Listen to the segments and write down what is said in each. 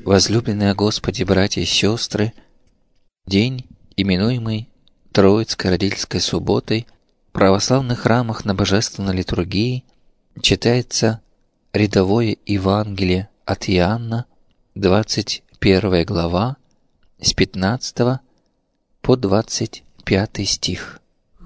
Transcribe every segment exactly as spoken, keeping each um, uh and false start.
возлюбленные Господи, братья и сестры, день, именуемый Троицкой родительской субботой, в православных храмах на божественной литургии читается рядовое Евангелие от Иоанна, двадцать первая глава, с пятнадцатого по двадцать пятый стих.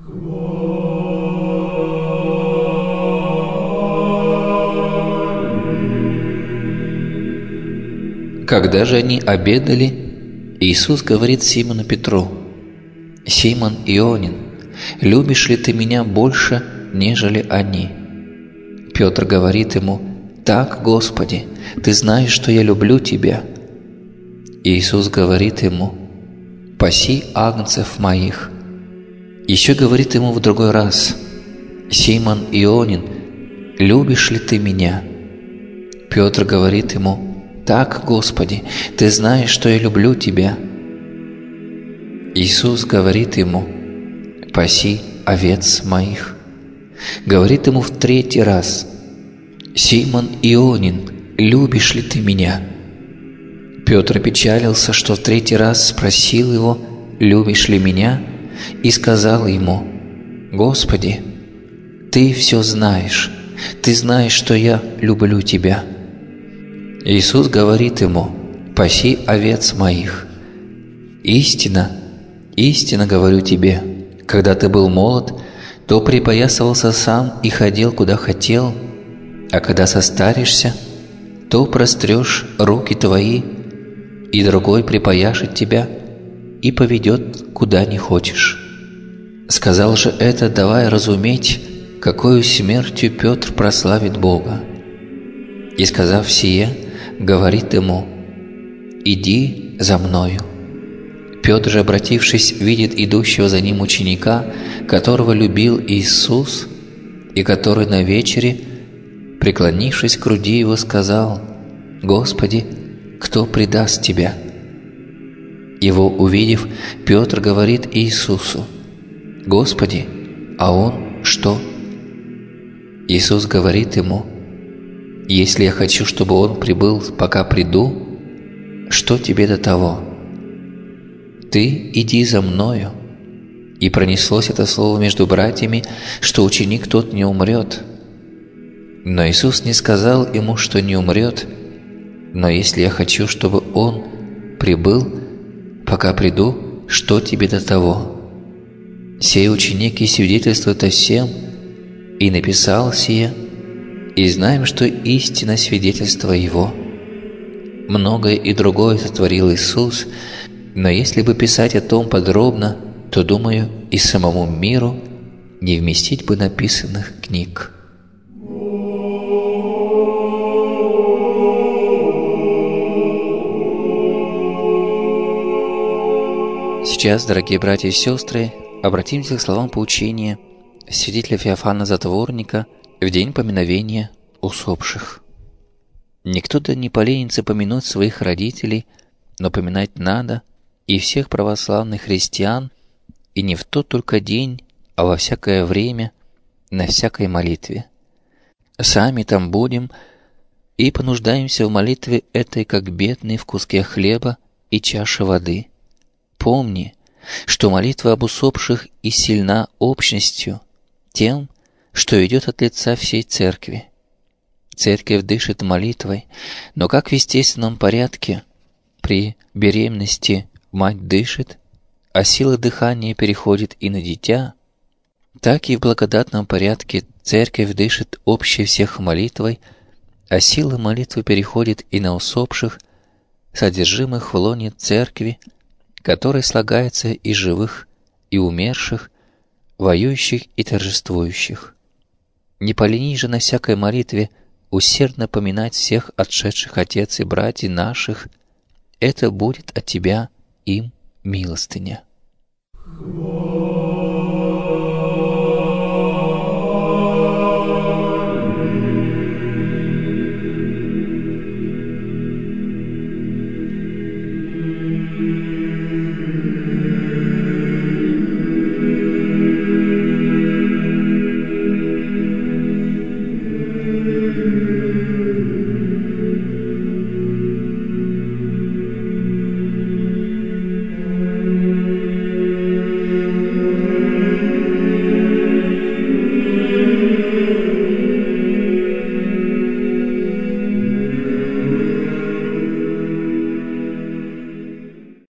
Когда же они обедали, Иисус говорит Симону Петру: «Симон Ионин, любишь ли ты меня больше, нежели они?» Петр говорит ему: «Так, Господи, ты знаешь, что я люблю тебя». Иисус говорит ему: «Паси агнцев моих». Еще говорит ему в другой раз: «Симон Ионин, любишь ли ты меня?» Петр говорит ему: «Так, Господи, ты знаешь, что я люблю тебя». Иисус говорит ему: «Паси овец моих». Говорит ему в третий раз: «Симон Ионин, любишь ли ты меня?» Петр печалился, что в третий раз спросил его: «Любишь ли меня?» и сказал ему: «Господи, ты все знаешь, ты знаешь, что я люблю тебя». Иисус говорит ему: «Паси овец моих». «Истина, истинно говорю тебе, когда ты был молод, то припоясывался сам и ходил, куда хотел, а когда состаришься, то прострешь руки твои, и другой припояшет тебя и поведет, куда не хочешь». Сказал же это, давая разуметь, какою смертью Петр прославит Бога. И, сказав сие, говорит ему: «Иди за мною». Петр же, обратившись, видит идущего за ним ученика, которого любил Иисус, и который на вечере, преклонившись к груди его, сказал: «Господи, кто предаст тебя?» Его увидев, Петр говорит Иисусу: «Господи, а он что?» Иисус говорит ему: «Если я хочу, чтобы он прибыл, пока приду, что тебе до того? Ты иди за мною». И пронеслось это слово между братьями, что ученик тот не умрет. Но Иисус не сказал ему, что не умрет, но если я хочу, чтобы он прибыл, пока приду, что тебе до того? Сей ученик и свидетельствует о всем, и написал сие, и знаем, что истина свидетельство его. Многое и другое сотворил Иисус, но если бы писать о том подробно, то, думаю, и самому миру не вместить бы написанных книг. Сейчас, дорогие братья и сестры, обратимся к словам поучения святителя Феофана Затворника в день поминовения усопших. Никто да не поленится помянуть своих родителей, но поминать надо и всех православных христиан, и не в тот только день, а во всякое время, на всякой молитве. Сами там будем и понуждаемся в молитве этой, как бедные в куске хлеба и чаше воды. Помни, что молитва об усопших и сильна общностью, тем, что идет от лица всей Церкви. Церковь дышит молитвой, но как в естественном порядке при беременности мать дышит, а сила дыхания переходит и на дитя, так и в благодатном порядке Церковь дышит общей всех молитвой, а сила молитвы переходит и на усопших, содержимых в лоне Церкви, который слагается из живых и умерших, воюющих и торжествующих. Не поленись же на всякой молитве усердно поминать всех отшедших отец и братьев наших, это будет от тебя им милостыня.